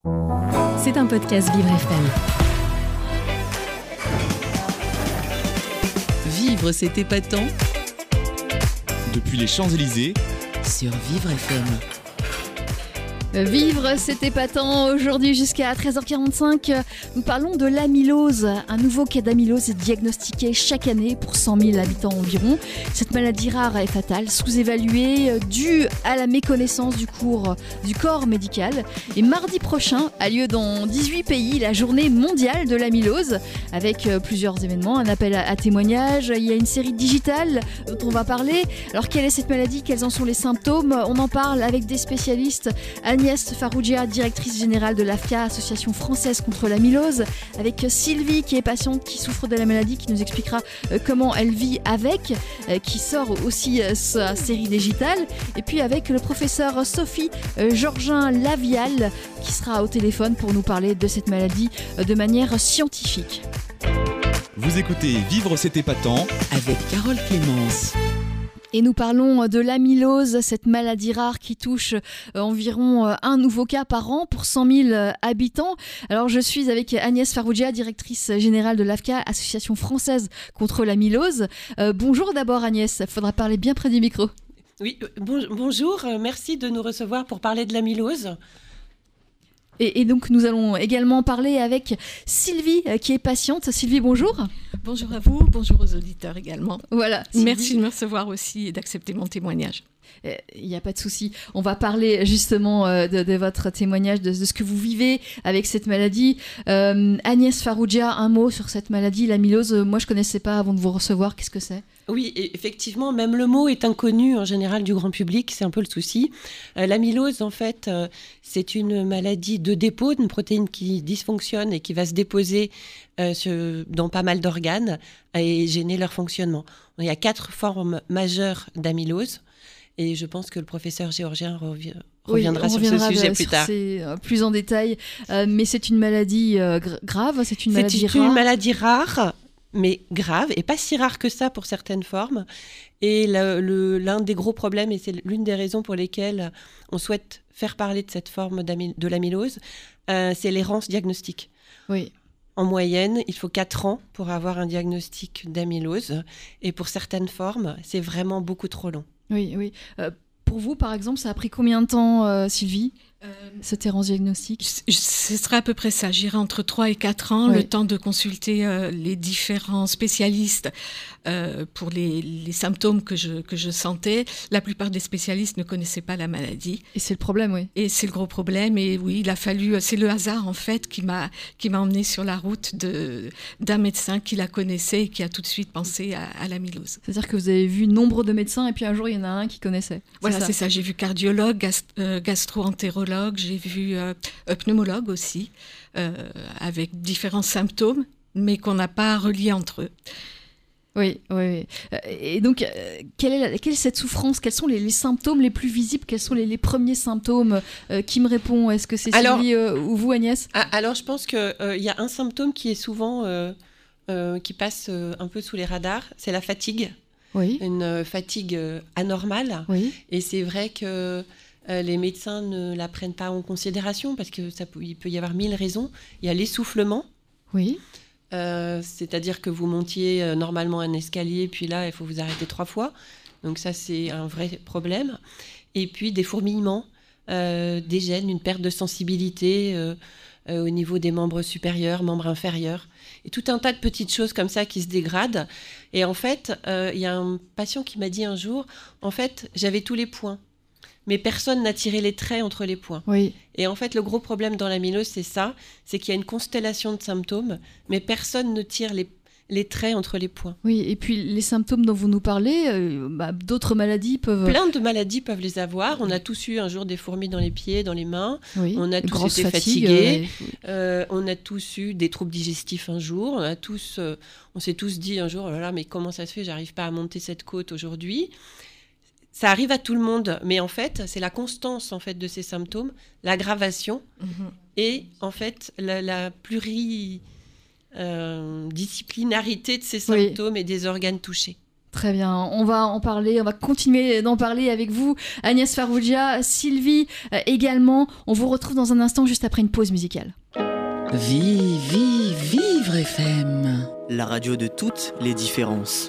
C'est un podcast Vivre FM. Vivre, c'est épatant. Depuis les Champs-Élysées, Sur Vivre FM. Vivre, c'est épatant. Aujourd'hui, jusqu'à 13h45, nous parlons de l'amylose. Un nouveau cas d'amylose est diagnostiqué chaque année pour 100 000 habitants environ. Cette maladie rare et fatale, sous-évaluée, due à la méconnaissance du corps médical. Et mardi prochain a lieu dans 18 pays la journée mondiale de l'amylose, avec plusieurs événements, un appel à témoignages. Il y a une série digitale dont on va parler. Alors, quelle est cette maladie? Quels en sont les symptômes? On en parle avec des spécialistes. Agnès Farrugia, directrice générale de l'AFCA, Association française contre l'amylose, avec Sylvie qui est patiente, qui souffre de la maladie, qui nous expliquera comment elle vit avec, qui sort aussi sa série digitale, et puis avec le professeur Sophie Georgin-Lavial qui sera au téléphone pour nous parler de cette maladie de manière scientifique. vous écoutez Vivre, c'est épatant. Avec Carole Clémence. Et nous parlons de l'amylose, cette maladie rare qui touche environ un nouveau cas par an pour 100 000 habitants. Alors je suis avec Agnès Farrugia, directrice générale de l'AFCA, Association française contre l'amylose. Bonjour d'abord Agnès, il faudra parler bien près du micro. Oui, bonjour, merci de nous recevoir pour parler de l'amylose. Et donc nous allons également parler avec Sylvie qui est patiente. Sylvie, bonjour. Bonjour à vous, bonjour aux auditeurs également. Voilà. Sylvie. Merci de me recevoir aussi et d'accepter mon témoignage. Il n'y a pas de souci. On va parler justement de votre témoignage, de ce que vous vivez avec cette maladie. Agnès Farrugia, un mot sur cette maladie, l'amylose. Moi, je ne connaissais pas avant de vous recevoir. Qu'est-ce que c'est ? Oui, effectivement, même le mot est inconnu en général du grand public, c'est un peu le souci. L'amylose, en fait, c'est une maladie de dépôt d'une protéine qui dysfonctionne et qui va se déposer dans pas mal d'organes et gêner leur fonctionnement. Il y a 4 formes majeures d'amylose. Et je pense que le professeur Géorgien reviendra sur ce sujet plus tard. Plus en détail. Mais c'est une maladie grave, c'est une maladie rare. C'est une maladie rare, mais grave, et pas si rare que ça pour certaines formes. Et l'un des gros problèmes, et c'est l'une des raisons pour lesquelles on souhaite faire parler de cette forme de l'amylose, c'est l'errance diagnostique. Oui. En moyenne, il faut 4 ans pour avoir un diagnostic d'amylose. Et pour certaines formes, c'est vraiment beaucoup trop long. Oui, oui. Pour vous, par exemple, ça a pris combien de temps, Sylvie, cette errance diagnostique ? Ce serait à peu près ça. J'irai entre 3 et 4 ans, oui. Le temps de consulter les différents spécialistes pour les symptômes que je sentais. La plupart des spécialistes ne connaissaient pas la maladie. Et c'est le problème, oui. Et c'est le gros problème. Et oui, il a fallu... C'est le hasard, en fait, qui m'a emmenée sur la route d'un médecin qui la connaissait et qui a tout de suite pensé à l'amylose. C'est-à-dire que vous avez vu nombre de médecins et puis un jour, il y en a un qui connaissait. Voilà, c'est ça. J'ai vu cardiologue, gastro-entérologue, j'ai vu pneumologue aussi, avec différents symptômes, mais qu'on n'a pas reliés entre eux. Oui, oui, oui. Et donc, quelle est cette souffrance ? Quels sont les symptômes les plus visibles ? Quels sont les premiers symptômes ? Qui me répond ? Est-ce que c'est Sylvie ou vous, Agnès ? Alors, je pense qu'il y a un symptôme qui est souvent, qui passe un peu sous les radars, c'est la fatigue. Oui. Une fatigue anormale. Oui. Et c'est vrai que les médecins ne la prennent pas en considération parce qu'il peut y avoir 1000 raisons. Il y a l'essoufflement. Oui. C'est-à-dire que vous montiez normalement un escalier, puis là, il faut vous arrêter 3 fois. Donc ça, c'est un vrai problème. Et puis des fourmillements, des gènes, une perte de sensibilité au niveau des membres supérieurs, membres inférieurs. Et tout un tas de petites choses comme ça qui se dégradent. Et en fait, il y a un patient qui m'a dit un jour, en fait, j'avais tous les points. Mais personne n'a tiré les traits entre les points. Oui. Et en fait, le gros problème dans l'amylose, c'est ça, c'est qu'il y a une constellation de symptômes, mais personne ne tire les traits entre les points. Oui, et puis les symptômes dont vous nous parlez, d'autres maladies peuvent... Plein de maladies peuvent les avoir. On a tous eu un jour des fourmis dans les pieds, dans les mains. Oui. On a tous été fatigués. On a tous eu des troubles digestifs un jour. On s'est tous dit un jour, oh là là, mais comment ça se fait, j'arrive pas à monter cette côte aujourd'hui. Ça arrive à tout le monde, mais en fait, c'est la constance en fait de ces symptômes, l'aggravation et en fait la pluridisciplinarité de ces symptômes et des organes touchés. Très bien, on va en parler, on va continuer d'en parler avec vous, Agnès Farrugia, Sylvie également. On vous retrouve dans un instant juste après une pause musicale. Vivre FM. La radio de toutes les différences.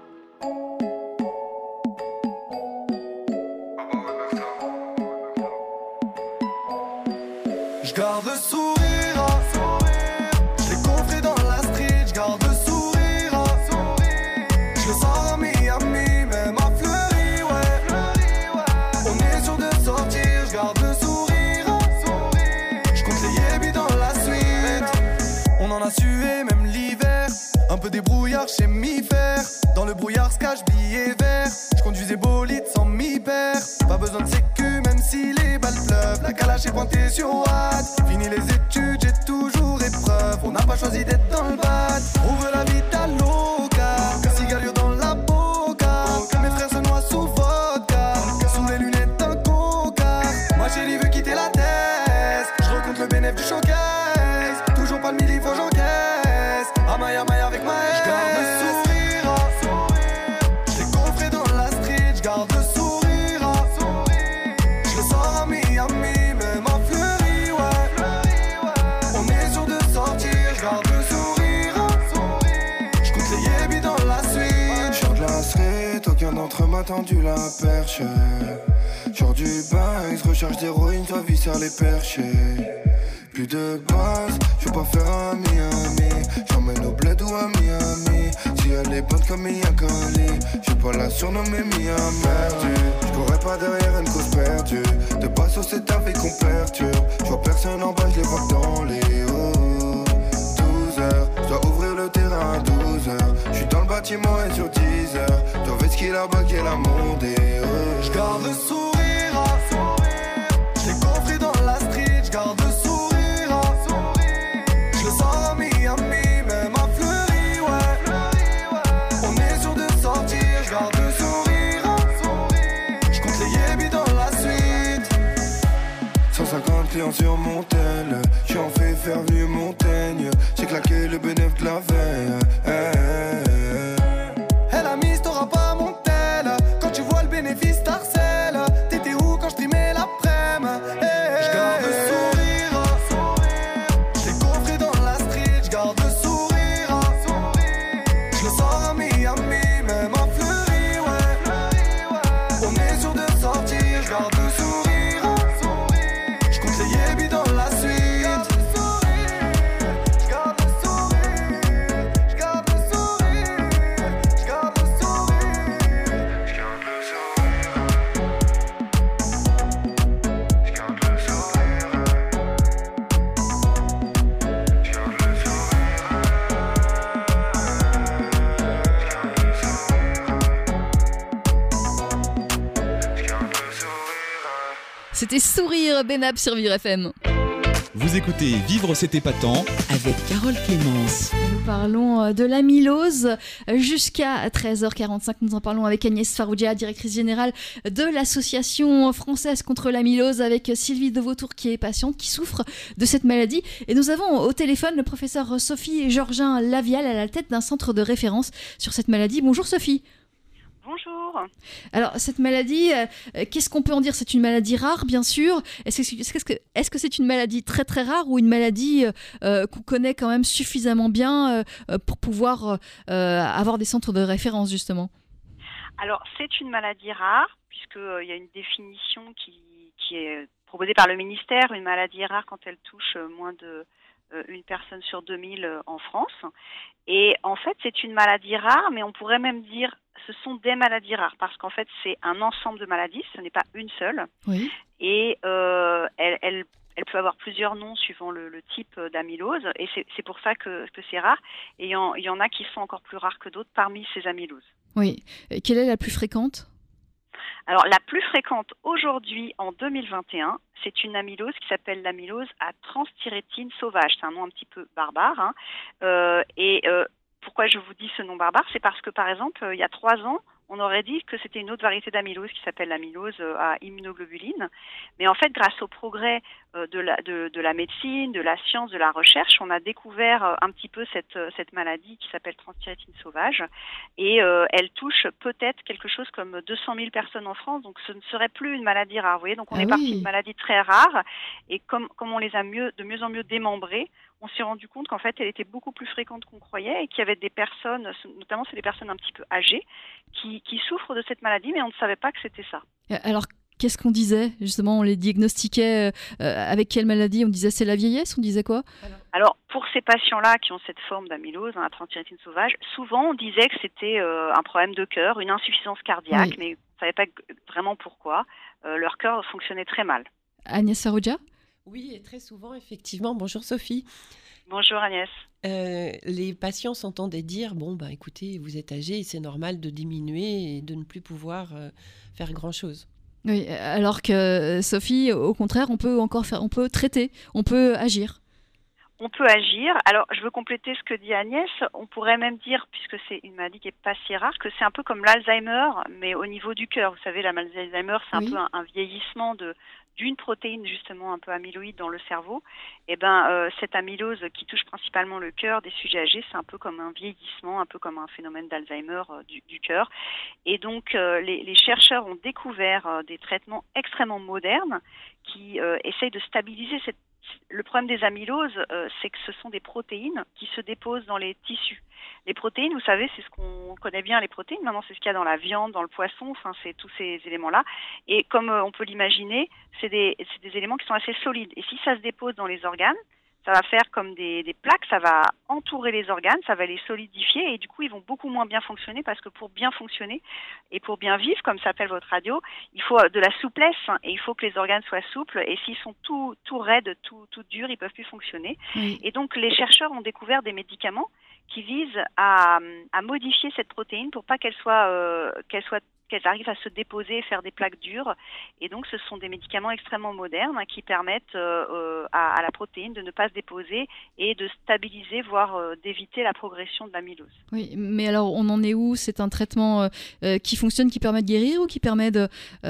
Je garde le sourire, je l'ai coffré dans la street, je garde le sourire, je le sens à Miami, même à Fleury, ouais. On est sûr de sortir, je garde le sourire, je compte les yébis dans la suite. On en a sué même l'hiver, un peu des brouillards chez mi-fer. Dans le brouillard se cache billet vert, je conduisais bolide sans mi-père. Pas besoin de sécu même si les balles pleuvent, la calache est pointée sur Watt. Fini les études, j'ai toujours épreuve, on n'a pas choisi d'être dans le bad. On veut la vita loca, cigario dans la boca. Mes frères se noient sous vodka, sous les lunettes d'un coca. Ma chérie veut quitter la thèse, je recompte le bénéfice du showcase. Toujours pas le midi, faut j'encaisse. Amaille avec ma haine. Je garde le sourire, je l'ai coffré dans la street, je garde le sourire. Je le sors à Miami, même à Fleury, ouais. On est sûr de sortir, je garde le sourire. Je compte les yébis dans la suite. Je sors de la street, aucun d'entre eux m'a tendu la perche. Genre du bain, recharge d'héroïne, toi vie sur les perchés. Plus de base, je veux pas faire un Miami. J'emmène au bled ou à Miami. Si elle est bonne comme Mia Khali, je vais pas la surnommer Mia perdue. Je courrais pas derrière une cause perdue. De passo c'est ta vie qu'on perturbe. Je vois personne en bas, je les vois dans les hauts. 12 heures, je dois ouvrir le terrain à 12 heures. Je suis dans le bâtiment et sur 10 heures. Doivent être ski là-bas qu'elle a mondé. Je garde le sourire, je l'ai coffré dans la street, je garde le sourire. Je le sors à Miami, même à Fleury, ouais. On est sûr de sortir, je garde le sourire. Je compte les yébis dans la suite. 150 clients sur mon tel, j'en fais faire venir Montaigne. J'ai claqué le bénéfice de la veille. Elle a mis, t'auras pas mon tel. Quand tu vois le bénéfice, t'harcèles. T'étais où quand je trimais l'après-midi? Je garde le sourire, je l'ai coffré dans la street, je garde le sourire. Je le sors à Miami, même à Fleury, ouais. On est sûr de sortir, je garde le sourire. Je compte les yébis dans la suite. Je garde le sourire, je garde le sourire, je garde le sourire, je garde le sourire, je garde le sourire, je garde le C'était Sourire, Benab sur Vivre FM. Vous écoutez Vivre c'est épatant. Avec Carole Clémence. Nous parlons de l'amylose jusqu'à 13h45. Nous en parlons avec Agnès Farrugia, directrice générale de l'Association française contre l'amylose, avec Sylvie Devautour qui est patiente, qui souffre de cette maladie. Et nous avons au téléphone le professeur Sophie Georgin-Lavial à la tête d'un centre de référence sur cette maladie. Bonjour Sophie. Bonjour. Alors, cette maladie, qu'est-ce qu'on peut en dire? C'est une maladie rare, bien sûr. Est-ce que c'est une maladie très très rare ou une maladie qu'on connaît quand même suffisamment bien pour pouvoir avoir des centres de référence, justement? Alors, c'est une maladie rare, puisqu'il y a une définition qui est proposée par le ministère. Une maladie rare quand elle touche moins de une personne sur 2000 en France. Et en fait, c'est une maladie rare, mais on pourrait même dire ce sont des maladies rares, parce qu'en fait, c'est un ensemble de maladies, ce n'est pas une seule. Oui. Et elle peut avoir plusieurs noms suivant le type d'amylose, et c'est pour ça que c'est rare. Et il y en a qui sont encore plus rares que d'autres parmi ces amyloses. Oui. Et quelle est la plus fréquente? Alors, la plus fréquente aujourd'hui, en 2021, c'est une amylose qui s'appelle l'amylose à transthyrétine sauvage. C'est un nom un petit peu barbare. Hein. Pourquoi je vous dis ce nom barbare? C'est parce que, par exemple, il y a 3 ans, on aurait dit que c'était une autre variété d'amylose qui s'appelle l'amylose à immunoglobuline. Mais en fait, grâce au progrès de la médecine, de la science, de la recherche, on a découvert un petit peu cette maladie qui s'appelle transthyrétine sauvage. Et elle touche peut-être quelque chose comme 200 000 personnes en France. Donc ce ne serait plus une maladie rare. Vous voyez, donc on est parti d'une maladie très rare. Et comme on les a de mieux en mieux démembrées, on s'est rendu compte qu'en fait, elle était beaucoup plus fréquente qu'on croyait et qu'il y avait des personnes, notamment c'est des personnes un petit peu âgées, qui souffrent de cette maladie, mais on ne savait pas que c'était ça. Alors, qu'est-ce qu'on disait? Justement, on les diagnostiquait avec quelle maladie? On disait c'est la vieillesse? On disait quoi? Alors, pour ces patients-là qui ont cette forme d'amylose, la transthyrétine sauvage, souvent on disait que c'était un problème de cœur, une insuffisance cardiaque, mais on ne savait pas vraiment pourquoi. Leur cœur fonctionnait très mal. Agnès Farrugia? Oui, et très souvent, effectivement. Bonjour Sophie. Bonjour Agnès. Les patients s'entendaient dire, écoutez, vous êtes âgé, c'est normal de diminuer et de ne plus pouvoir faire grand-chose. Oui, alors que Sophie, au contraire, on peut traiter, on peut agir. On peut agir. Alors, je veux compléter ce que dit Agnès. On pourrait même dire, puisque c'est une maladie qui n'est pas si rare, que c'est un peu comme l'Alzheimer, mais au niveau du cœur. Vous savez, la maladie d'Alzheimer, c'est un peu un vieillissement d'une protéine justement un peu amyloïde dans le cerveau. Et cette amylose qui touche principalement le cœur des sujets âgés, c'est un peu comme un vieillissement, un peu comme un phénomène d'Alzheimer du cœur. Et donc les chercheurs ont découvert des traitements extrêmement modernes qui essayent de stabiliser le problème des amyloses, c'est que ce sont des protéines qui se déposent dans les tissus. Les protéines, vous savez, c'est ce qu'on connaît bien, les protéines. Maintenant, c'est ce qu'il y a dans la viande, dans le poisson, enfin, c'est tous ces éléments-là. Et comme on peut l'imaginer, c'est des éléments qui sont assez solides. Et si ça se dépose dans les organes, ça va faire comme des plaques, ça va entourer les organes, ça va les solidifier et du coup, ils vont beaucoup moins bien fonctionner parce que pour bien fonctionner et pour bien vivre, comme s'appelle votre radio, il faut de la souplesse et il faut que les organes soient souples et s'ils sont tout raides, tout durs, ils peuvent plus fonctionner. Oui. Et donc, les chercheurs ont découvert des médicaments qui visent à modifier cette protéine pour pas qu'elle arrive à se déposer et faire des plaques dures. Et donc, ce sont des médicaments extrêmement modernes qui permettent à la protéine de ne pas se déposer et de stabiliser, voire d'éviter la progression de l'amylose. Oui, mais alors, on en est où? C'est un traitement qui fonctionne, qui permet de guérir ou qui permet de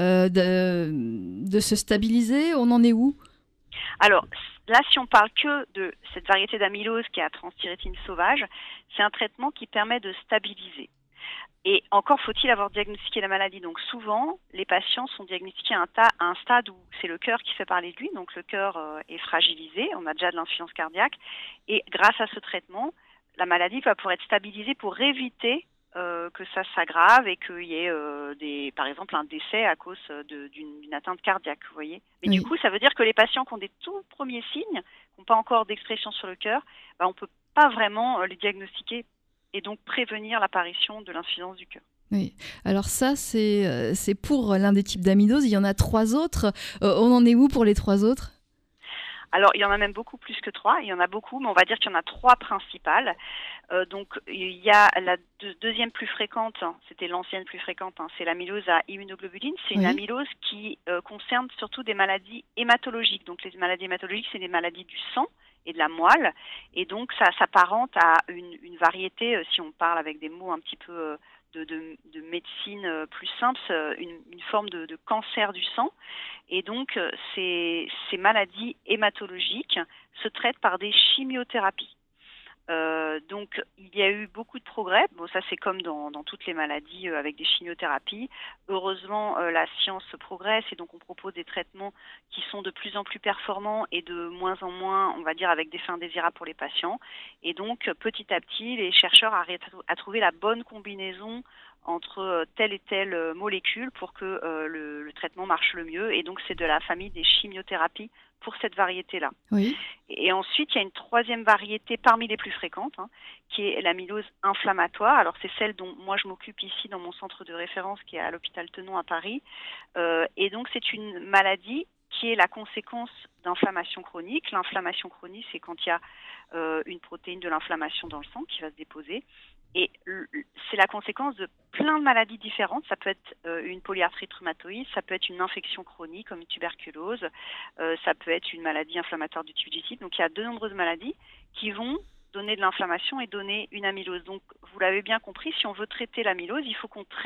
se stabiliser? On en est où? Alors, là, si on parle que de cette variété d'amylose qui est la transthyrétine sauvage, c'est un traitement qui permet de stabiliser. Et encore faut-il avoir diagnostiqué la maladie. Donc souvent, les patients sont diagnostiqués à un stade où c'est le cœur qui fait parler de lui, donc le cœur est fragilisé, on a déjà de l'insuffisance cardiaque, et grâce à ce traitement, la maladie va pouvoir être stabilisée pour éviter que ça s'aggrave et qu'il y ait par exemple un décès à cause d'une atteinte cardiaque, vous voyez. Mais du coup, ça veut dire que les patients qui ont des tout premiers signes, qui n'ont pas encore d'expression sur le cœur, on ne peut pas vraiment les diagnostiquer et donc prévenir l'apparition de l'insuffisance du cœur. Oui, alors ça, c'est pour l'un des types d'amylose. Il y en a 3 autres. On en est où pour les 3 autres? Alors, il y en a même beaucoup plus que 3. Il y en a beaucoup, mais on va dire qu'il y en a 3 principales. Donc, il y a la deuxième plus fréquente, c'était l'ancienne plus fréquente, c'est l'amylose à immunoglobuline. C'est une amylose qui concerne surtout des maladies hématologiques. Donc, les maladies hématologiques, c'est des maladies du sang et de la moelle. Et donc, ça s'apparente à une variété, si on parle avec des mots un petit peu de médecine plus simple, une forme de cancer du sang. Et donc, ces maladies hématologiques se traitent par des chimiothérapies. Donc, il y a eu beaucoup de progrès. Bon, ça, c'est comme dans toutes les maladies avec des chimiothérapies. Heureusement, la science progresse et donc on propose des traitements qui sont de plus en plus performants et de moins en moins, on va dire, avec des fins indésirables pour les patients. Et donc, petit à petit, les chercheurs arrivent à trouver la bonne combinaison entre telle et telle molécule pour que le traitement marche le mieux. Et donc, c'est de la famille des chimiothérapies pour cette variété-là. Oui. Et ensuite, il y a une troisième variété parmi les plus fréquentes, qui est l'amylose inflammatoire. Alors, c'est celle dont moi je m'occupe ici dans mon centre de référence qui est à l'hôpital Tenon à Paris. Et donc, c'est une maladie qui est la conséquence d'inflammation chronique. L'inflammation chronique, c'est quand il y a une protéine de l'inflammation dans le sang qui va se déposer. Et c'est la conséquence de plein de maladies différentes. Ça peut être une polyarthrite rhumatoïde, ça peut être une infection chronique comme une tuberculose, ça peut être une maladie inflammatoire du tube digestif. Donc il y a de nombreuses maladies qui vont donner de l'inflammation et donner une amylose. Donc vous l'avez bien compris, si on veut traiter l'amylose, il faut qu'on traite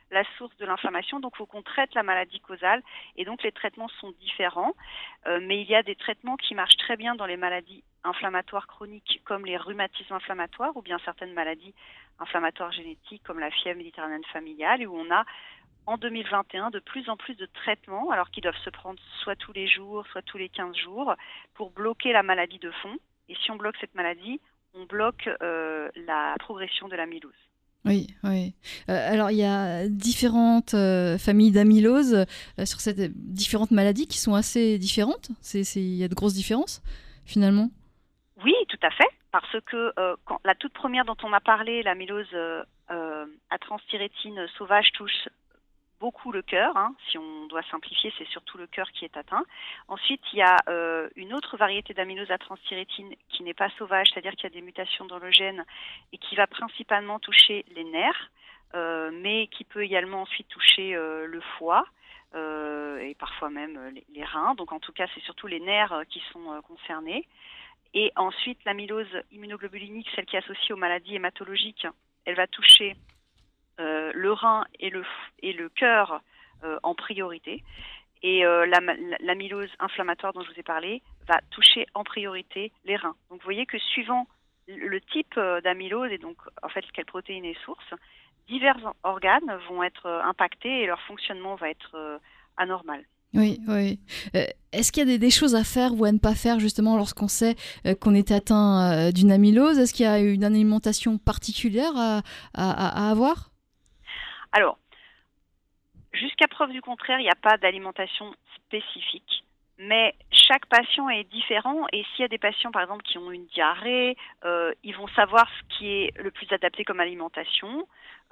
la source de l'inflammation. Donc, il faut qu'on traite la maladie causale. Et donc, les traitements sont différents. Mais il y a des traitements qui marchent très bien dans les maladies inflammatoires chroniques, comme les rhumatismes inflammatoires ou bien certaines maladies inflammatoires génétiques, comme la fièvre méditerranéenne familiale, où on a en 2021 de plus en plus de traitements, alors qu'ils doivent se prendre soit tous les jours, soit tous les 15 jours, pour bloquer la maladie de fond. Et si on bloque cette maladie, on bloque la progression de l'amylose. Oui, oui. Alors, il y a différentes familles d'amylose sur ces différentes maladies qui sont assez différentes. Il y a de grosses différences, finalement. Oui, tout à fait. Parce que la toute première dont on a parlé, l'amylose à transthyrétine sauvage, touche beaucoup le cœur. Si on doit simplifier, c'est surtout le cœur qui est atteint. Ensuite, il y a une autre variété d'amylose à transthyrétine qui n'est pas sauvage, c'est-à-dire qu'il y a des mutations dans le gène et qui va principalement toucher les nerfs, mais qui peut également ensuite toucher le foie et parfois même les reins. Donc en tout cas, c'est surtout les nerfs qui sont concernés. Et ensuite, l'amylose immunoglobulinique, celle qui est associée aux maladies hématologiques, elle va toucher le rein et le cœur en priorité. Et l'amylose inflammatoire dont je vous ai parlé va toucher en priorité les reins. Donc vous voyez que suivant le type d'amylose et donc en fait quelle protéine est source, divers organes vont être impactés et leur fonctionnement va être anormal. Oui, oui. Est-ce qu'il y a des choses à faire ou à ne pas faire justement lorsqu'on sait qu'on est atteint d'une amylose? Est-ce qu'il y a une alimentation particulière à avoir? Alors, jusqu'à preuve du contraire, il n'y a pas d'alimentation spécifique. Mais chaque patient est différent et s'il y a des patients, par exemple, qui ont une diarrhée, ils vont savoir ce qui est le plus adapté comme alimentation.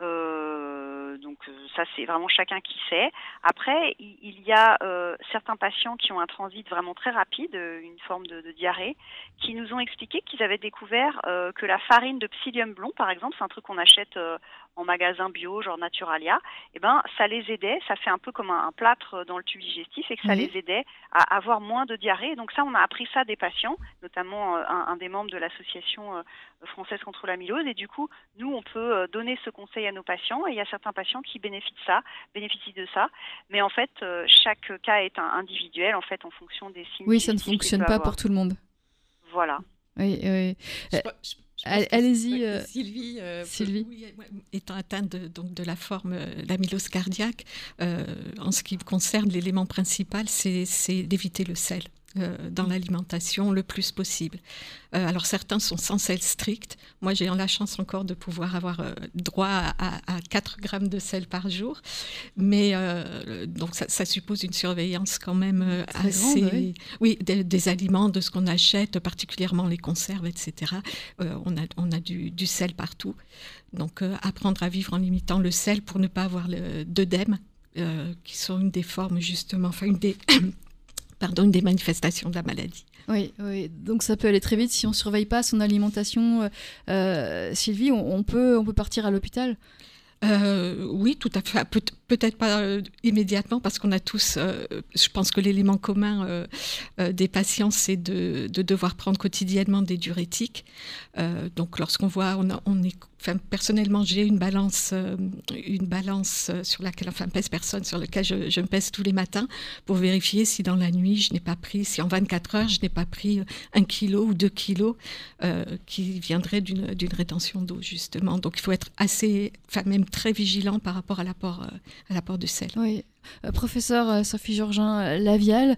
Donc ça, c'est vraiment chacun qui sait. Après, il y a certains patients qui ont un transit vraiment très rapide, une forme de diarrhée, qui nous ont expliqué qu'ils avaient découvert que la farine de psyllium blond, par exemple, c'est un truc qu'on achète en magasin bio, genre Naturalia, et ben ça les aidait, ça fait un peu comme un plâtre dans le tube digestif et que ça les aidait à avoir moins de diarrhée. Donc ça, on a appris ça des patients, notamment un des membres de l'association française contre l'amylose. Et du coup, nous, on peut donner ce conseil à nos patients et il y a certains patients qui bénéficient de ça. Mais en fait, chaque cas est individuel en fait en fonction des signes. Oui, ça ne fonctionne pas pour tout le monde. Voilà. Oui, oui. Allez-y, Sylvie. Oui, étant atteinte de la forme d'amylose cardiaque, en ce qui concerne l'élément principal, c'est d'éviter le sel dans l'alimentation le plus possible. Alors certains sont sans sel strict. Moi, j'ai la chance encore de pouvoir avoir droit à 4 grammes de sel par jour. Mais donc ça suppose une surveillance quand même assez... Grande, oui, des aliments, de ce qu'on achète, particulièrement les conserves, etc. On a du sel partout. Donc apprendre à vivre en limitant le sel pour ne pas avoir d'œdème, qui sont une des formes justement... Enfin, une des manifestations de la maladie. Oui, oui, donc ça peut aller très vite si on ne surveille pas son alimentation. Sylvie, on peut partir à l'hôpital? Oui, tout à fait. Peut-être pas immédiatement, parce qu'on a tous, je pense que l'élément commun des patients, c'est de devoir prendre quotidiennement des diurétiques. Donc lorsqu'on voit, personnellement, j'ai une balance sur laquelle, pèse personne, sur laquelle je me pèse tous les matins pour vérifier si dans la nuit, si en 24 heures, je n'ai pas pris 1 kilo ou 2 kilos qui viendraient d'une rétention d'eau, justement. Donc il faut être même très vigilant par rapport à l'apport de sel. Oui. Professeur Sophie Georgin-Lavial,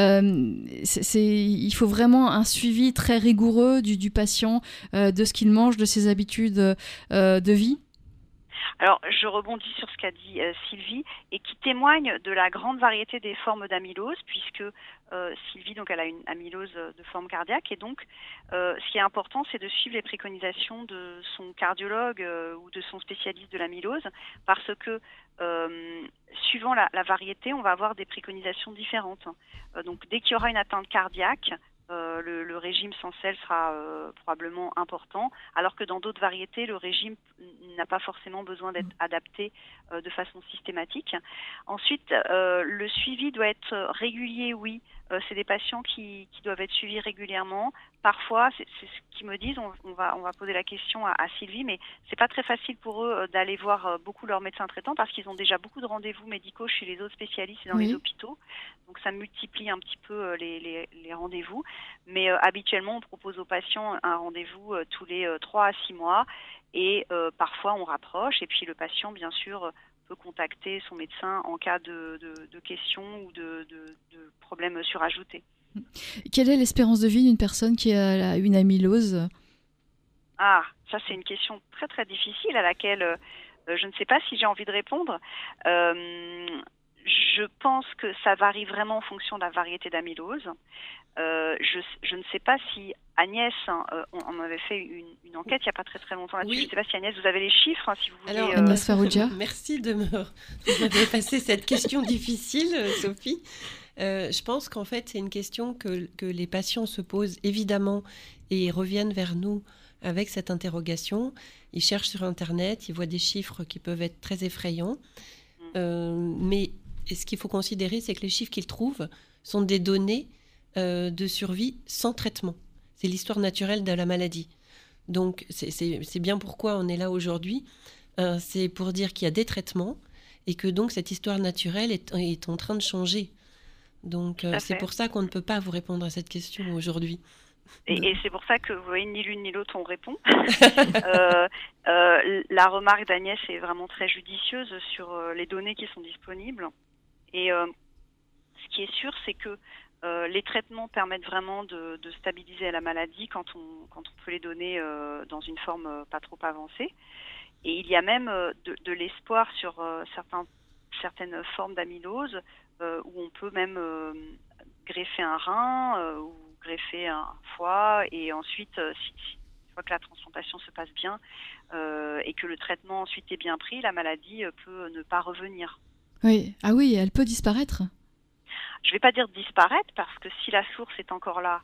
il faut vraiment un suivi très rigoureux du patient, de ce qu'il mange, de ses habitudes de vie. Alors, je rebondis sur ce qu'a dit Sylvie et qui témoigne de la grande variété des formes d'amylose, puisque Sylvie, donc, elle a une amylose de forme cardiaque et donc, ce qui est important, c'est de suivre les préconisations de son cardiologue ou de son spécialiste de l'amylose, parce que suivant la variété, on va avoir des préconisations différentes. Donc, dès qu'il y aura une atteinte cardiaque, le régime sans sel sera probablement important, alors que dans d'autres variétés, le régime n'a pas forcément besoin d'être adapté de façon systématique. Ensuite, le suivi doit être régulier, oui, c'est des patients qui doivent être suivis régulièrement. Parfois, c'est ce qu'ils me disent, on va poser la question à Sylvie, mais c'est pas très facile pour eux d'aller voir beaucoup leurs médecins traitants parce qu'ils ont déjà beaucoup de rendez-vous médicaux chez les autres spécialistes et dans les hôpitaux. Donc ça multiplie un petit peu les rendez-vous. Mais habituellement, on propose aux patients un rendez-vous tous les 3 à 6 mois et parfois on rapproche et puis le patient, bien sûr, peut contacter son médecin en cas de questions ou de problèmes surajoutés. Quelle est l'espérance de vie d'une personne qui a une amylose ? Ah, ça c'est une question très très difficile à laquelle je ne sais pas si j'ai envie de répondre. Je pense que ça varie vraiment en fonction de la variété d'amylose. Je ne sais pas si Agnès, on avait fait une enquête il n'y a pas très très longtemps là-dessus. Je ne sais pas si Agnès, vous avez les chiffres, si vous voulez. Alors, Agnès Farrugia. Merci de m'avoir passé cette question difficile, Sophie. Je pense qu'en fait, c'est une question que les patients se posent évidemment et reviennent vers nous avec cette interrogation. Ils cherchent sur Internet, ils voient des chiffres qui peuvent être très effrayants. Mais ce qu'il faut considérer, c'est que les chiffres qu'ils trouvent sont des données de survie sans traitement. C'est l'histoire naturelle de la maladie. Donc, c'est bien pourquoi on est là aujourd'hui. C'est pour dire qu'il y a des traitements et que donc cette histoire naturelle est en train de changer. Donc, c'est pour ça qu'on ne peut pas vous répondre à cette question aujourd'hui. Et c'est pour ça que, vous voyez, ni l'une ni l'autre, on répond. La remarque d'Agnès est vraiment très judicieuse sur les données qui sont disponibles. Et ce qui est sûr, c'est que les traitements permettent vraiment de stabiliser la maladie quand on peut les donner dans une forme pas trop avancée. Et il y a même de l'espoir sur certaines formes d'amylose où on peut même greffer un rein ou greffer un foie et ensuite, une fois que la transplantation se passe bien et que le traitement ensuite est bien pris, la maladie peut ne pas revenir. Oui. Ah oui, elle peut disparaître. Je ne vais pas dire disparaître parce que si la source est encore là,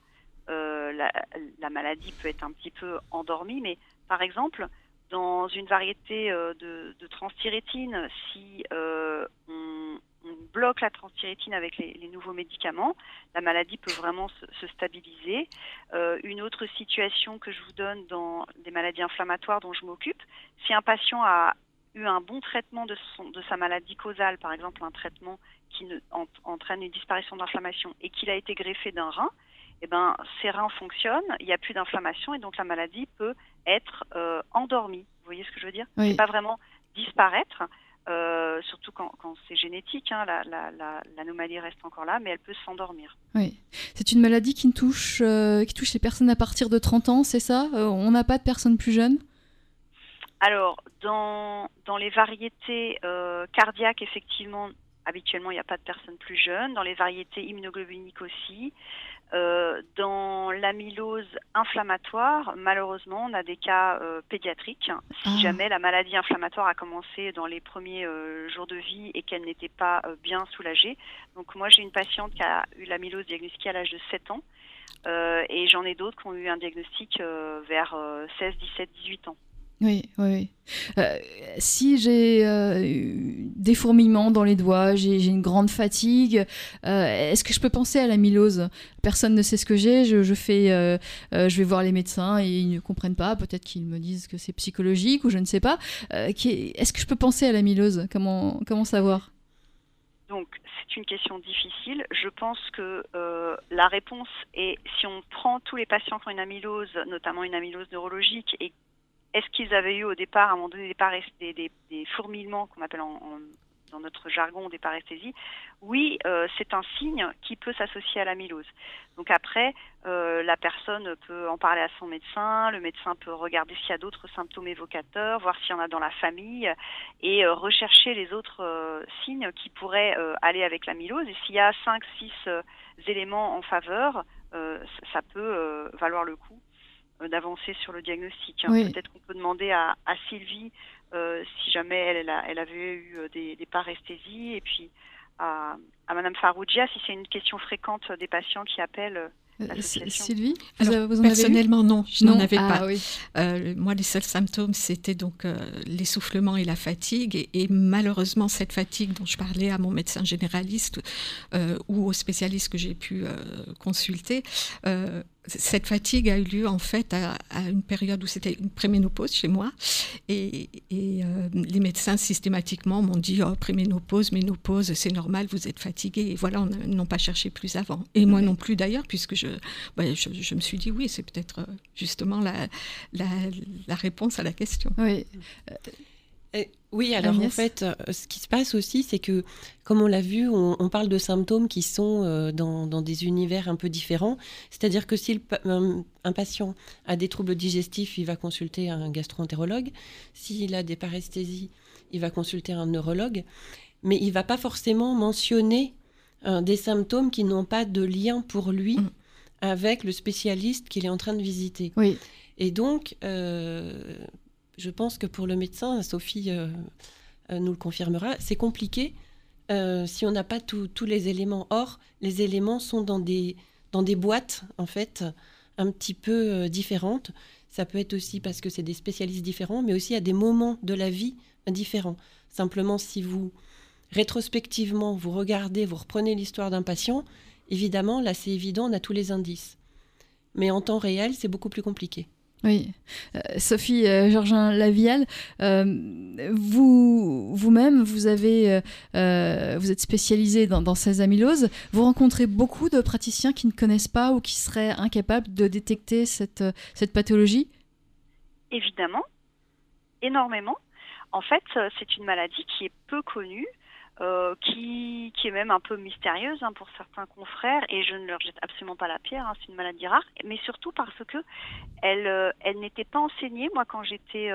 la maladie peut être un petit peu endormie. Mais par exemple, dans une variété de transthyrétine, si on bloque la transthyrétine avec les nouveaux médicaments, la maladie peut vraiment se stabiliser. Une autre situation que je vous donne dans des maladies inflammatoires dont je m'occupe, si un patient a eu un bon traitement de sa maladie causale, par exemple un traitement qui entraîne une disparition de l'inflammation et qu'il a été greffé d'un rein, eh ben, ces reins fonctionnent, il n'y a plus d'inflammation et donc la maladie peut être endormie. Vous voyez ce que je veux dire ? Oui. C'est pas vraiment disparaître, surtout quand c'est génétique, hein, l'anomalie reste encore là, mais elle peut s'endormir. Oui. C'est une maladie qui touche les personnes à partir de 30 ans, c'est ça ? On n'a pas de personnes plus jeunes ? Alors, dans les variétés cardiaques, effectivement, habituellement, il n'y a pas de personnes plus jeunes. Dans les variétés immunoglobuliniques aussi. Dans l'amylose inflammatoire, malheureusement, on a des cas pédiatriques. Si jamais la maladie inflammatoire a commencé dans les premiers jours de vie et qu'elle n'était pas bien soulagée. Donc moi, j'ai une patiente qui a eu l'amylose diagnostiquée à l'âge de 7 ans. Et j'en ai d'autres qui ont eu un diagnostic vers 16, 17, 18 ans. Oui. Si j'ai des fourmillements dans les doigts, j'ai une grande fatigue, est-ce que je peux penser à l'amylose ? Personne ne sait ce que j'ai, je vais voir les médecins et ils ne comprennent pas, peut-être qu'ils me disent que c'est psychologique ou je ne sais pas. Est-ce que je peux penser à l'amylose ? Comment savoir ? Donc, c'est une question difficile. Je pense que la réponse est, si on prend tous les patients qui ont une amylose, notamment une amylose neurologique, et est-ce qu'ils avaient eu au départ, à un moment donné, des fourmillements qu'on appelle dans notre jargon des paresthésies ? Oui, c'est un signe qui peut s'associer à l'amylose. Donc après, la personne peut en parler à son médecin, le médecin peut regarder s'il y a d'autres symptômes évocateurs, voir s'il y en a dans la famille et rechercher les autres signes qui pourraient aller avec l'amylose. Et s'il y a 5-6 éléments en faveur, ça peut valoir le coup d'avancer sur le diagnostic. Oui. Peut-être qu'on peut demander à Sylvie si jamais elle avait eu des paresthésies, et puis à Madame Farrugia si c'est une question fréquente des patients qui appellent l'association. Sylvie, Alors, vous en avez eu? personnellement, non, je n'en avais pas. Oui. Moi, les seuls symptômes, c'était donc l'essoufflement et la fatigue. Et malheureusement, cette fatigue dont je parlais à mon médecin généraliste ou aux spécialistes que j'ai pu consulter, cette fatigue a eu lieu en fait à une période où c'était une préménopause chez moi. Et les médecins systématiquement m'ont dit préménopause, ménopause, c'est normal, vous êtes fatigué. Et voilà, ils n'ont pas cherché plus avant. Et moi non plus d'ailleurs, puisque je me suis dit oui, c'est peut-être justement la réponse à la question. Oui. Oui, alors Agnès. en fait, ce qui se passe aussi, c'est que, comme on l'a vu, on parle de symptômes qui sont dans des univers un peu différents. C'est-à-dire que si un patient a des troubles digestifs, il va consulter un gastro-entérologue. S'il a des paresthésies, il va consulter un neurologue. Mais il ne va pas forcément mentionner des symptômes qui n'ont pas de lien pour lui avec le spécialiste qu'il est en train de visiter. Oui. Et donc, je pense que pour le médecin, Sophie nous le confirmera, c'est compliqué si on n'a pas tous les éléments. Or, les éléments sont dans des boîtes, en fait, un petit peu différentes. Ça peut être aussi parce que c'est des spécialistes différents, mais aussi à des moments de la vie différents. Simplement, si vous, rétrospectivement, vous regardez, vous reprenez l'histoire d'un patient, évidemment, là, c'est évident, on a tous les indices. Mais en temps réel, c'est beaucoup plus compliqué. Oui. Sophie Georgin Lavial, vous-même, vous êtes spécialisée dans ces amyloses. Vous rencontrez beaucoup de praticiens qui ne connaissent pas ou qui seraient incapables de détecter cette pathologie ? Évidemment, énormément. En fait, c'est une maladie qui est peu connue, qui est même un peu mystérieuse pour certains confrères, et je ne leur jette absolument pas la pierre, c'est une maladie rare, mais surtout parce que elle n'était pas enseignée. Moi, quand j'étais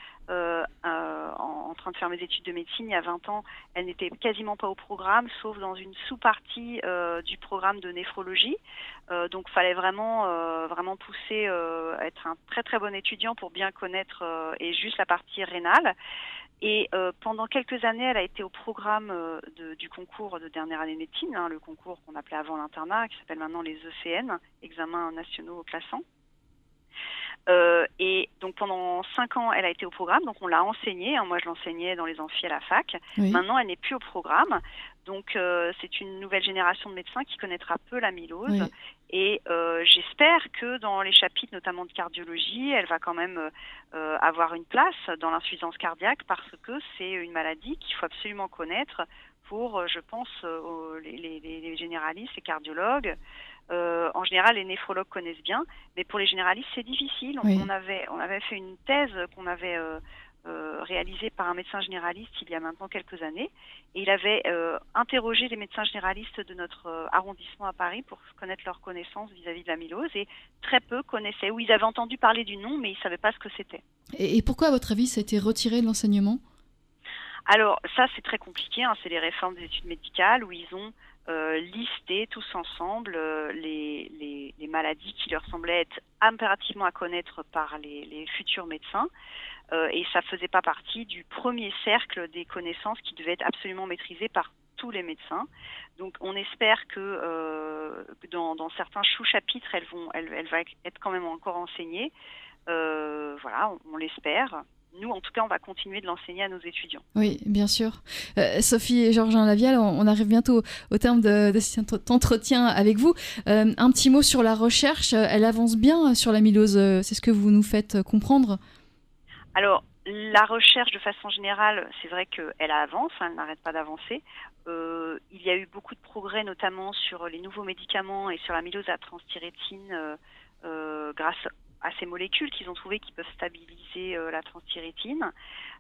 en train de faire mes études de médecine il y a 20 ans, elle n'était quasiment pas au programme, sauf dans une sous-partie du programme de néphrologie. Donc, il fallait vraiment pousser, être un très très bon étudiant pour bien connaître et juste la partie rénale. Et pendant quelques années, elle a été au programme du concours de dernière année de médecine, le concours qu'on appelait avant l'internat, qui s'appelle maintenant les ECN, examens nationaux classants. Et donc pendant 5 ans, elle a été au programme, donc on l'a enseignée. Moi, je l'enseignais dans les amphis à la fac. Oui. Maintenant, elle n'est plus au programme. Donc, c'est une nouvelle génération de médecins qui connaîtra peu l'amylose. Oui. Et j'espère que dans les chapitres, notamment de cardiologie, elle va quand même avoir une place dans l'insuffisance cardiaque, parce que c'est une maladie qu'il faut absolument connaître pour, je pense, les généralistes, les cardiologues. En général, les néphrologues connaissent bien, mais pour les généralistes, c'est difficile. Oui. On avait fait une thèse qu'on avait réalisée par un médecin généraliste il y a maintenant quelques années, et il avait interrogé les médecins généralistes de notre arrondissement à Paris pour connaître leurs connaissances vis-à-vis de l'amylose, et très peu connaissaient, ou ils avaient entendu parler du nom, mais ils ne savaient pas ce que c'était. Et pourquoi, à votre avis, ça a été retiré de l'enseignement ? Alors, ça, c'est très compliqué, c'est les réformes des études médicales où ils ont listé tous ensemble les maladies qui leur semblaient être impérativement à connaître par les futurs médecins, et ça faisait pas partie du premier cercle des connaissances qui devaient être absolument maîtrisées par tous les médecins. Donc on espère que dans certains sous-chapitres, elle va être quand même encore enseignée. Voilà, on l'espère. Nous, en tout cas, on va continuer de l'enseigner à nos étudiants. Oui, bien sûr. Sophie et Georgin Lavial, on arrive bientôt au terme de cet entretien avec vous. Un petit mot sur la recherche. Elle avance bien sur l'amylose. C'est ce que vous nous faites comprendre ? Alors, la recherche, de façon générale, c'est vrai qu'elle avance, elle n'arrête pas d'avancer. Il y a eu beaucoup de progrès, notamment sur les nouveaux médicaments et sur l'amylose à transthyrétine grâce à ces molécules qu'ils ont trouvées qui peuvent stabiliser la transthyrétine.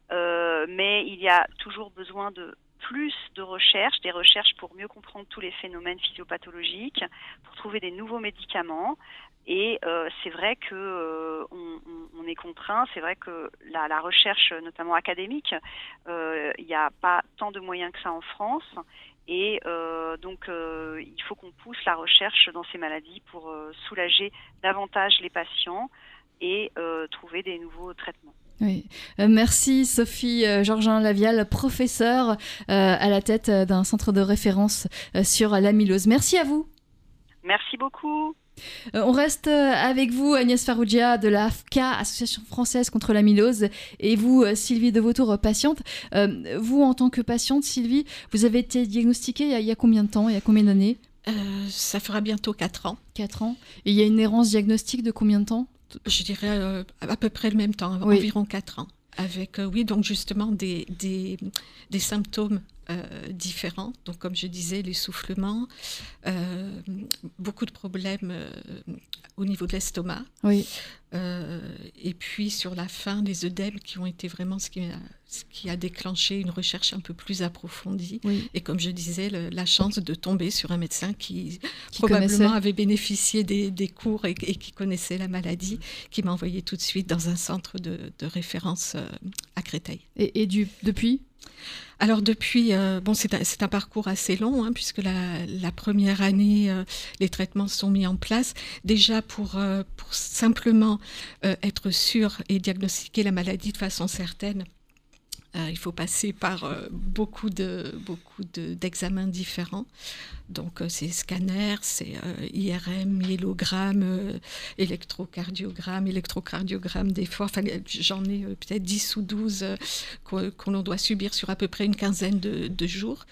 Mais il y a toujours besoin de plus de recherches, des recherches pour mieux comprendre tous les phénomènes physiopathologiques, pour trouver des nouveaux médicaments. Et c'est vrai que on est contraint, c'est vrai que la recherche, notamment académique, il n'y a pas tant de moyens que ça en France. Et donc, il faut qu'on pousse la recherche dans ces maladies pour soulager davantage les patients et trouver des nouveaux traitements. Oui. Merci Sophie Georgin Lavial, professeure à la tête d'un centre de référence sur l'amylose. Merci à vous. Merci beaucoup. On reste avec vous, Agnès Farrugia de la AFCA, Association française contre l'amylose, et vous, Sylvie Devautour, patiente. Vous, en tant que patiente, Sylvie, vous avez été diagnostiquée il y a combien de temps, il y a combien d'années ? Ça fera bientôt 4 ans. 4 ans. Et il y a une errance diagnostique de combien de temps ? Je dirais à peu près le même temps, environ 4 ans. Avec, donc justement des symptômes différents. Donc, comme je disais, l'essoufflement, beaucoup de problèmes au niveau de l'estomac. Oui. Et puis, sur la fin, les œdèmes qui ont été vraiment ce qui a déclenché une recherche un peu plus approfondie. Oui. Et comme je disais, la chance de tomber sur un médecin qui probablement avait bénéficié des cours et qui connaissait la maladie, qui m'a envoyé tout de suite dans un centre de référence à Créteil. Et depuis ? Alors depuis, c'est un parcours assez long, puisque la première année, les traitements sont mis en place. Déjà pour simplement être sûr et diagnostiquer la maladie de façon certaine, il faut passer par beaucoup d'examens différents. Donc, c'est scanner, c'est IRM, myélogramme, électrocardiogramme des fois. Enfin, j'en ai peut-être 10 ou 12 qu'on doit subir sur à peu près une quinzaine de jours,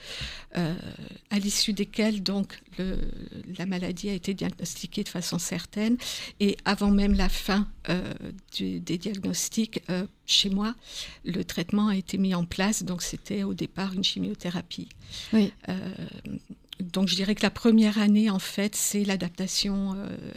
à l'issue desquels, donc, la maladie a été diagnostiquée de façon certaine. Et avant même la fin des diagnostics, chez moi, le traitement a été mis en place. Donc, c'était au départ une chimiothérapie. Oui. Donc, je dirais que la première année, en fait, c'est l'adaptation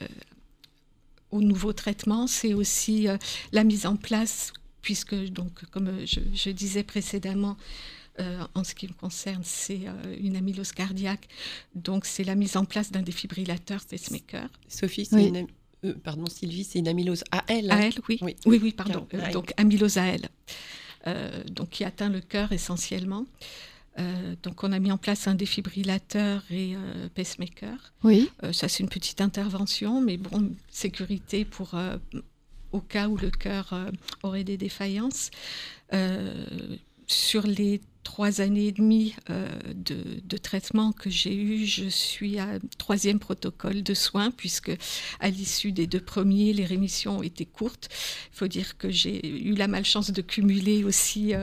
au nouveau traitement. C'est aussi la mise en place, puisque, donc, comme je disais précédemment, en ce qui me concerne, c'est une amylose cardiaque. Donc, c'est la mise en place d'un défibrillateur pacemaker. Sophie, c'est Sylvie, c'est une amylose AL. AL, oui. Oui, pardon. AL. Donc, amylose AL. Donc, qui atteint le cœur essentiellement. Donc, on a mis en place un défibrillateur et pacemaker. Oui. Ça, c'est une petite intervention, mais bon, sécurité pour au cas où le cœur aurait des défaillances. Sur les 3 années et demie de traitement que j'ai eu, je suis à 3e protocole de soins, puisque à l'issue des 2 premiers, les rémissions ont été courtes. Il faut dire que j'ai eu la malchance de cumuler aussi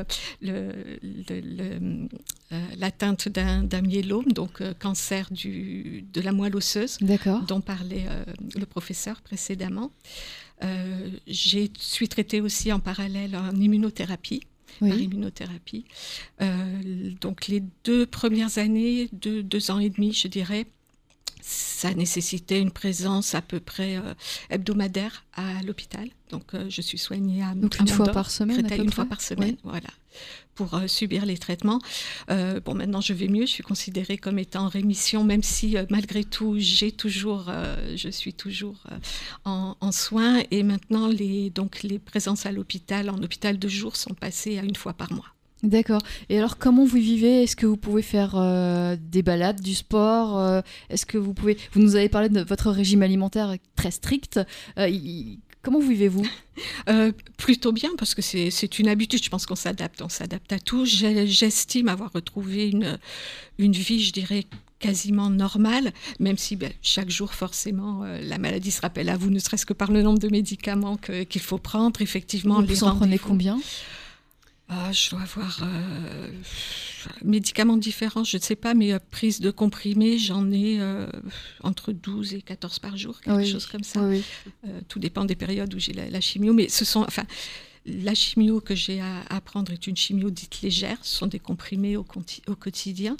l'atteinte d'un myélome, donc cancer de la moelle osseuse, dont parlait le professeur précédemment. Je suis traitée aussi en parallèle en immunothérapie. Oui. Par immunothérapie. Donc les 2 premières années, 2 ans et demi, je dirais, ça nécessitait une présence à peu près hebdomadaire à l'hôpital. Donc je suis soignée à donc une fois par semaine, Créteil, une fois par semaine, voilà, pour subir les traitements. Maintenant je vais mieux, je suis considérée comme étant en rémission, même si malgré tout je suis toujours en soins. Et maintenant les présences à l'hôpital, en hôpital de jour, sont passées à 1 fois par mois. D'accord. Et alors, comment vous vivez ? Est-ce que vous pouvez faire des balades, du sport ? Est-ce que vous pouvez... Vous nous avez parlé de votre régime alimentaire très strict. Comment vivez-vous ? Plutôt bien, parce que c'est une habitude. Je pense qu'on s'adapte à tout. J'estime avoir retrouvé une vie, je dirais, quasiment normale, même si chaque jour, forcément, la maladie se rappelle à vous, ne serait-ce que par le nombre de médicaments qu'il faut prendre. Effectivement, vous en prenez combien ? Je dois avoir médicaments différents, je ne sais pas, mais prise de comprimés, j'en ai entre 12 et 14 par jour, quelque chose comme ça. Oui. Tout dépend des périodes où j'ai la chimio, mais la chimio que j'ai à prendre est une chimio dite légère, ce sont des comprimés au quotidien.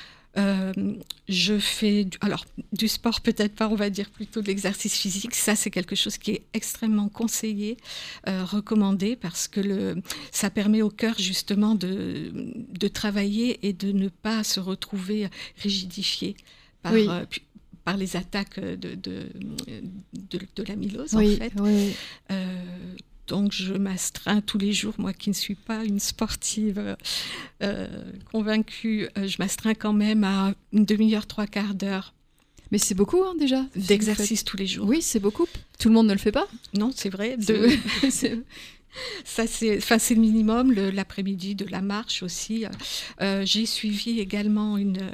Je fais du sport, peut-être pas, on va dire plutôt de l'exercice physique. Ça, c'est quelque chose qui est extrêmement conseillé, recommandé, parce que ça permet au cœur justement de travailler et de ne pas se retrouver rigidifié par les attaques de l'amylose, en fait. Oui. Donc, je m'astreins tous les jours, moi qui ne suis pas une sportive convaincue, je m'astreins quand même à une demi-heure, 3/4 d'heure. Mais c'est beaucoup, déjà. D'exercice tous les jours. Oui, c'est beaucoup. Tout le monde ne le fait pas. Non, c'est vrai. Ça, c'est le minimum. L'après-midi de la marche aussi. J'ai suivi également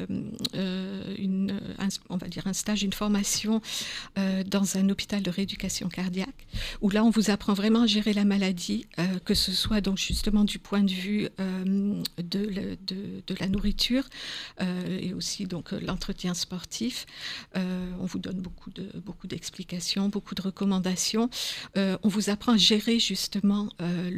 on va dire un stage, une formation dans un hôpital de rééducation cardiaque, où là, on vous apprend vraiment à gérer la maladie, que ce soit donc justement du point de vue de la nourriture et aussi donc l'entretien sportif. On vous donne beaucoup d'explications, beaucoup de recommandations. On vous apprend à gérer justement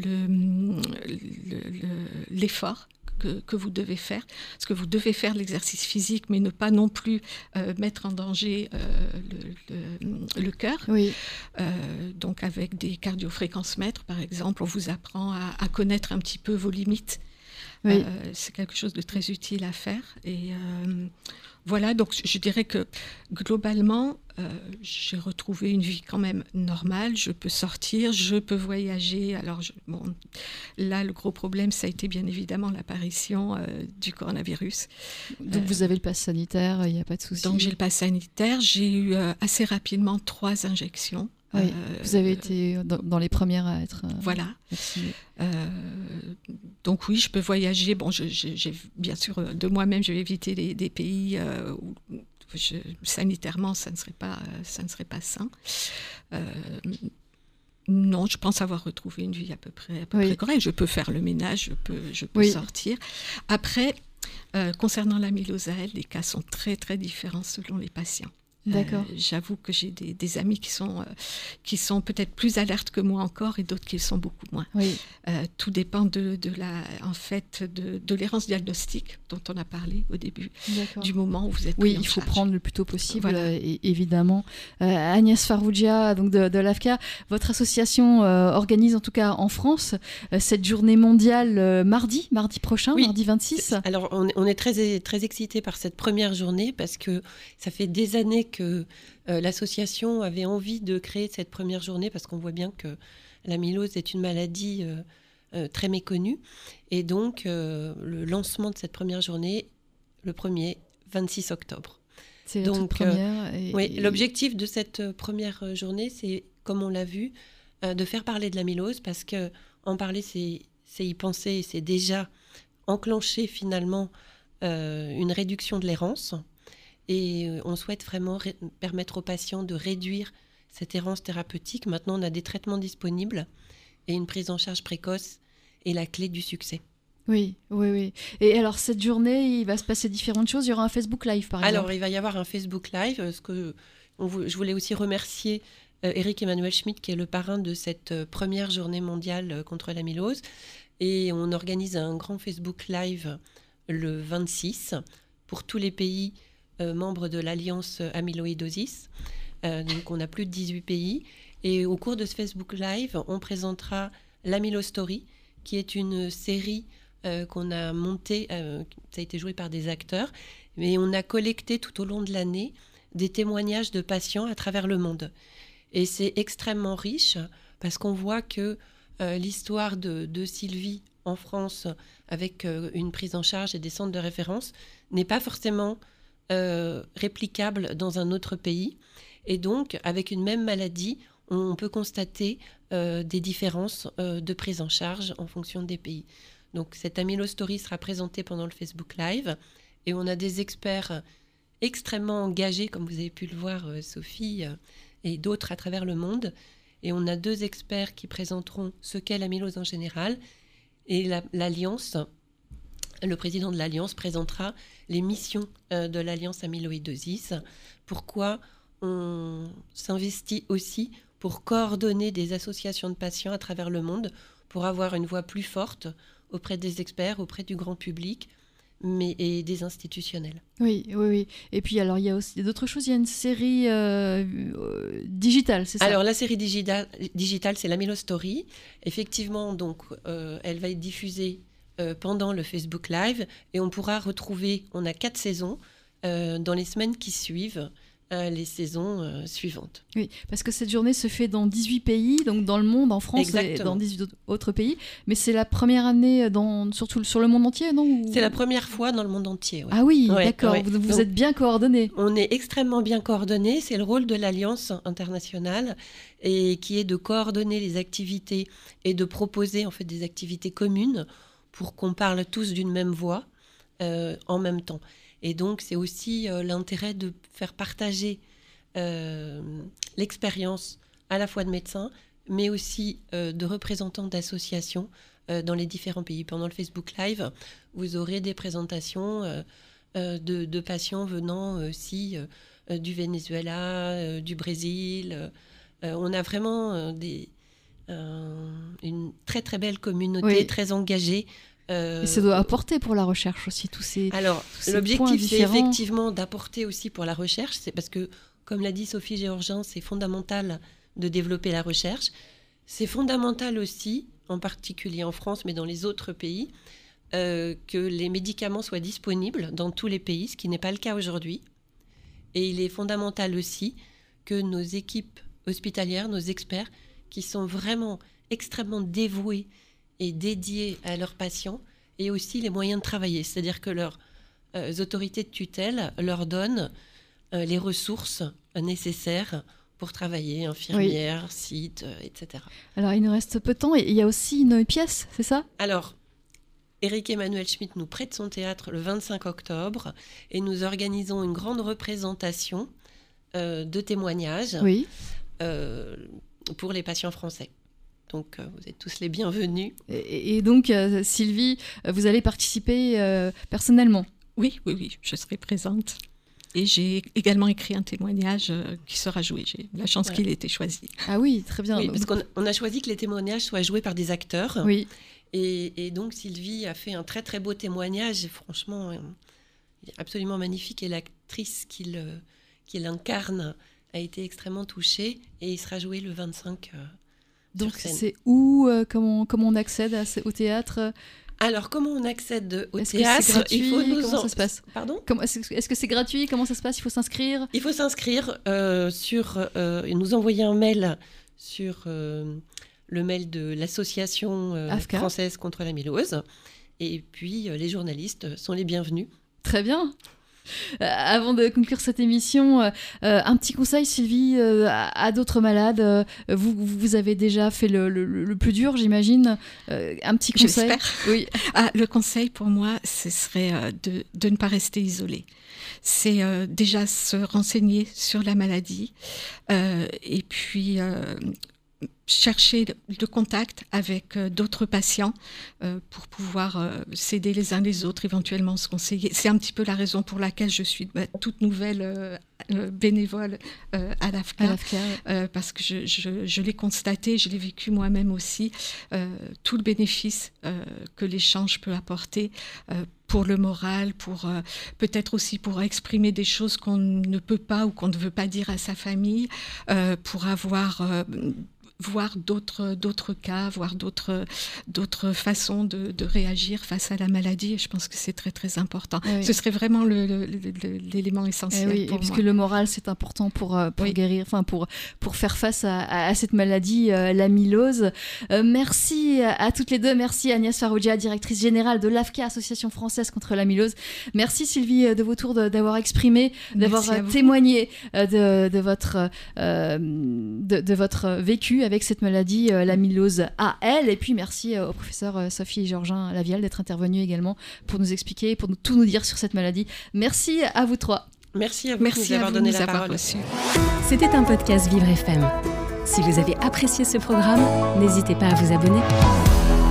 l'effort que vous devez faire, parce que vous devez faire l'exercice physique, mais ne pas non plus mettre en danger le cœur. Oui. Donc avec des cardiofréquencemètres, par exemple, on vous apprend à connaître un petit peu vos limites. Oui. C'est quelque chose de très utile à faire. Et voilà, donc je dirais que globalement, j'ai retrouvé une vie quand même normale. Je peux sortir, je peux voyager. Alors, là, le gros problème, ça a été bien évidemment l'apparition du coronavirus. Donc, vous avez le pass sanitaire, il n'y a pas de souci. Donc, j'ai le pass sanitaire. J'ai eu assez rapidement 3 injections. Oui, vous avez été dans les premières à être voilà. vaccinée. Donc oui, je peux voyager. Bon, j'ai bien sûr, de moi-même, je vais éviter des pays où sanitairement, ça ne serait pas sain. Non, je pense avoir retrouvé une vie à peu près correcte. Je peux faire le ménage, je peux sortir. Après, concernant l'amylose à elle, les cas sont très, très différents selon les patients. D'accord. J'avoue que j'ai des amis qui sont peut-être plus alertes que moi encore et d'autres qui le sont beaucoup moins. Oui. Tout dépend de l'errance diagnostique dont on a parlé au début. D'accord. Du moment où vous êtes pris en il faut charge. prendre le plus tôt possible, voilà. Évidemment. Agnès Farrugia, donc de l'AFCA, votre association organise en tout cas en France cette journée mondiale mardi prochain, mardi 26. Alors on est très, très excités par cette première journée parce que ça fait des années que l'association avait envie de créer cette première journée parce qu'on voit bien que l'amylose est une maladie très méconnue. Et donc, le lancement de cette première journée, le 26 octobre. C'est la toute première. L'objectif de cette première journée, c'est, comme on l'a vu, de faire parler de l'amylose parce qu'en parler, c'est y penser, c'est déjà enclencher finalement une réduction de l'errance. Et on souhaite vraiment permettre aux patients de réduire cette errance thérapeutique. Maintenant, on a des traitements disponibles et une prise en charge précoce est la clé du succès. Oui. Et alors, cette journée, il va se passer différentes choses. Il y aura un Facebook Live, par exemple. Alors, il va y avoir un Facebook Live. Je voulais aussi remercier Eric Emmanuel Schmitt, qui est le parrain de cette première journée mondiale contre l'amylose. Et on organise un grand Facebook Live le 26 pour tous les pays membres de l'Alliance Amyloïdosis. Donc on a plus de 18 pays. Et au cours de ce Facebook Live, on présentera l'Amylose Story, qui est une série qu'on a montée, ça a été joué par des acteurs, mais on a collecté tout au long de l'année des témoignages de patients à travers le monde. Et c'est extrêmement riche parce qu'on voit que l'histoire de Sylvie en France, avec une prise en charge et des centres de référence, n'est pas forcément réplicable dans un autre pays. Et donc, avec une même maladie, on peut constater des différences de prise en charge en fonction des pays. Donc, cette Amylose Story sera présentée pendant le Facebook Live et on a des experts extrêmement engagés, comme vous avez pu le voir, Sophie, et d'autres à travers le monde. Et on a 2 experts qui présenteront ce qu'est l'amylose en général. Et l'Alliance, le président de l'Alliance présentera les missions de l'Alliance Amyloïdosis. Pourquoi on s'investit aussi pour coordonner des associations de patients à travers le monde pour avoir une voix plus forte auprès des experts, auprès du grand public, et des institutionnels. Oui. Et puis alors il y a aussi d'autres choses. Il y a une série digitale, c'est ça? Alors la série digitale, c'est l'Amylose Story. Effectivement, donc elle va être diffusée pendant le Facebook Live et on pourra retrouver. On a 4 saisons dans les semaines qui suivent les saisons suivantes. Oui, parce que cette journée se fait dans 18 pays, donc dans le monde, en France et dans 18 autres pays. Mais c'est la première année surtout sur le monde entier, non ? C'est la première fois dans le monde entier. Ouais. Ah oui, ouais, d'accord. Ouais. Vous êtes bien coordonnés. On est extrêmement bien coordonnés. C'est le rôle de l'Alliance internationale et qui est de coordonner les activités et de proposer en fait des activités communes pour qu'on parle tous d'une même voix en même temps. Et donc, c'est aussi l'intérêt de faire partager l'expérience à la fois de médecins, mais aussi de représentants d'associations dans les différents pays. Pendant le Facebook Live, vous aurez des présentations de patients venant aussi du Venezuela, du Brésil. On a vraiment une très très belle communauté, très engagée. Et ça doit apporter pour la recherche aussi, tous ces l'objectif, c'est différents. effectivement d'apporter aussi pour la recherche. C'est parce que, comme l'a dit Sophie Géorgin, c'est fondamental de développer la recherche. C'est fondamental aussi, en particulier en France, mais dans les autres pays, que les médicaments soient disponibles dans tous les pays, ce qui n'est pas le cas aujourd'hui. Et il est fondamental aussi que nos équipes hospitalières, nos experts, qui sont vraiment extrêmement dévoués et dédiés à leurs patients, aient aussi les moyens de travailler. C'est-à-dire que leurs autorités de tutelle leur donnent les ressources nécessaires pour travailler, infirmières, sites, etc. Alors, il nous reste peu de temps et il y a aussi une pièce, c'est ça ? Alors, Éric-Emmanuel Schmitt nous prête son théâtre le 25 octobre et nous organisons une grande représentation de témoignages pour les patients français. Donc, vous êtes tous les bienvenus. Et donc, Sylvie, vous allez participer personnellement ? Oui, je serai présente. Et j'ai également écrit un témoignage qui sera joué. J'ai la chance qu'il ait été choisi. Ah oui, très bien. Oui, parce qu'on a choisi que les témoignages soient joués par des acteurs. Oui. Et donc, Sylvie a fait un très, très beau témoignage. Et franchement, il est absolument magnifique. Et l'actrice qu'il incarne a été extrêmement touchée. Et il sera joué le 25 donc, sur scène. C'est où comment on accède au théâtre ? Alors, comment on accède au théâtre ? Est-ce que c'est gratuit ? Comment ça se passe ? Pardon ? Est-ce que c'est gratuit ? Comment ça se passe ? Il faut s'inscrire ? Il faut s'inscrire et nous envoyer un mail sur le mail de l'association française contre l'amylose. Et puis, les journalistes sont les bienvenus. Très bien. Avant de conclure cette émission, un petit conseil, Sylvie, à d'autres malades. Vous avez déjà fait le plus dur, j'imagine. Un petit conseil. J'espère. Oui. Le conseil pour moi, ce serait de ne pas rester isolé. C'est déjà se renseigner sur la maladie et puis chercher le contact avec d'autres patients pour pouvoir s'aider les uns les autres, éventuellement se conseiller. C'est un petit peu la raison pour laquelle je suis toute nouvelle bénévole à l'AFCA, parce que je l'ai constaté, je l'ai vécu moi-même aussi, tout le bénéfice que l'échange peut apporter pour le moral, pour peut-être aussi pour exprimer des choses qu'on ne peut pas ou qu'on ne veut pas dire à sa famille, pour voir d'autres cas, voir d'autres façons de réagir face à la maladie. Et je pense que c'est très, très important. Oui. Ce serait vraiment l'élément essentiel pour moi. Parce que le moral, c'est important pour guérir, pour faire face à cette maladie, l'amylose. Merci à toutes les deux. Merci Agnès Farrugia, directrice générale de l'AFCA, Association française contre l'amylose. Merci Sylvie de Vautour d'avoir exprimé, d'avoir témoigné de votre vécu avec cette maladie, l'amylose AL. Et puis merci au professeur Sophie Géorgin Lavielle d'être intervenue également pour nous expliquer, pour tout nous dire sur cette maladie. Merci à vous trois. Merci à vous de nous avoir donné la parole. C'était un podcast Vivre FM. Si vous avez apprécié ce programme, n'hésitez pas à vous abonner.